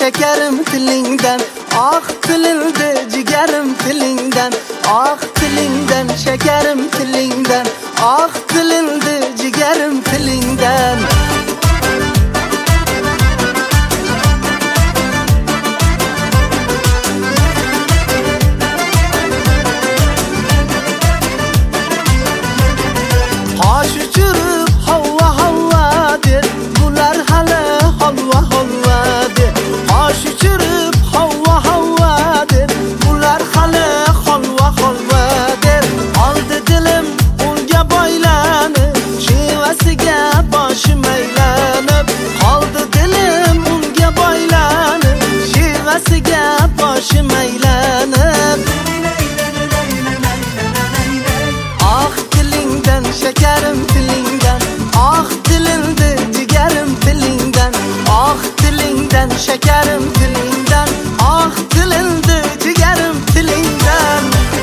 şekerim tilinden. Ah tilildi cigerim tilinden. Ah tilinden şekerim tilinden. Ah tilildi cigerim tilinden. Haş uçurup havva havva der, bular hali havva havva der. Haş uçurup havva havva der, bular hali havva havva der. Aldı dilim unga boylanıp, şivasiga boshim aylanıp. Aldı dilim unga boylanıp, şivasiga boshim aylanıp. Ah tilinden şekerim tilinden. Ah tilildi cigerim tilinden. Ah tilinden şekerim tilinden. Ah tilildi cigerim tilinden.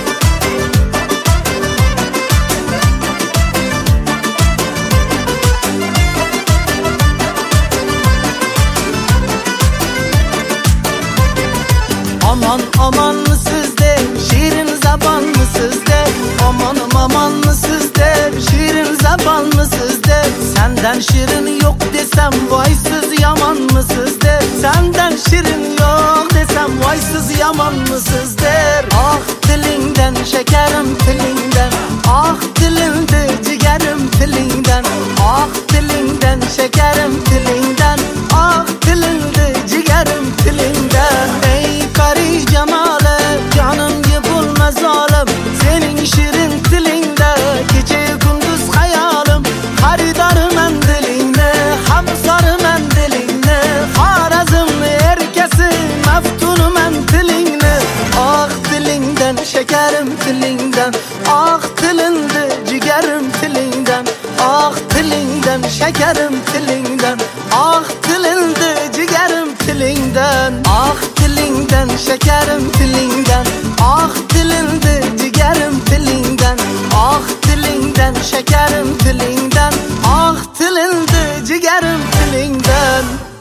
Aman aman mı sizde şirin zaban mı sizde? Amanım aman mı sizde şirin zaban mı sizde? Senden şirin yok desem vaysız yaman mı sizde? Senden şirin yok desem vaysız yaman mı sizde? Ah tilinden şekerim tilinden. Ah tilildi cigerim tilinden. Ah tilinden şekerim tilinden. Ah tilildi cigerim tilinden. Ey karı cemalı canım yıkılmaz zalim. Senin şirin tilinde gece gündüz hayalim. Haridar mendilinde hamsar mendilinde. Harazımlı herkesi meftunu mendilinde. Ah tilinden şekerim tilinden. Ah tilindi cigerim tilinden. Ah tilinden şekerim tilinden. Ah tilindi cigerim tilinden. Ah tilinden şekerim tilinden. Ah tilindi cigerim tilinden. Ah tilinden şekerim tilinden. Ah tilindi cigerim tilinden.